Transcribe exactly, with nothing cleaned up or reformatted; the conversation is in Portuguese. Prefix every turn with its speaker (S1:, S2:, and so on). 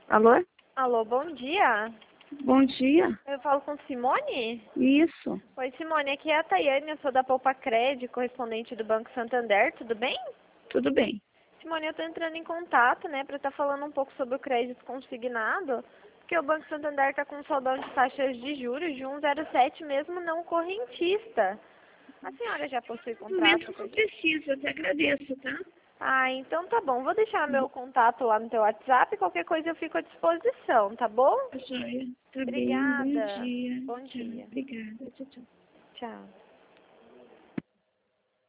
S1: Alô?
S2: Alô, bom dia.
S1: Bom dia.
S2: Eu falo com Simone?
S1: Isso.
S2: Oi, Simone, aqui é a Tayane, eu sou da Poupa Cred, correspondente do Banco Santander, tudo bem?
S1: Tudo bem.
S2: Simone, eu estou entrando em contato, né, para estar falando um pouco sobre o crédito consignado, porque o Banco Santander está com um saldão de taxas de juros de um vírgula zero sete, mesmo não correntista. A senhora já possui
S1: No momento
S2: contrato com a
S1: não
S2: gente?
S1: preciso, eu te agradeço, tá?
S2: Ah, então tá bom. Vou deixar meu contato lá no teu WhatsApp, qualquer coisa eu fico à disposição, tá bom?
S1: Joia. Tá bem, bom
S2: Obrigada.
S1: dia.
S2: Bom
S1: Tchau.
S2: dia.
S1: Obrigada. Tchau, tchau.
S2: Tchau.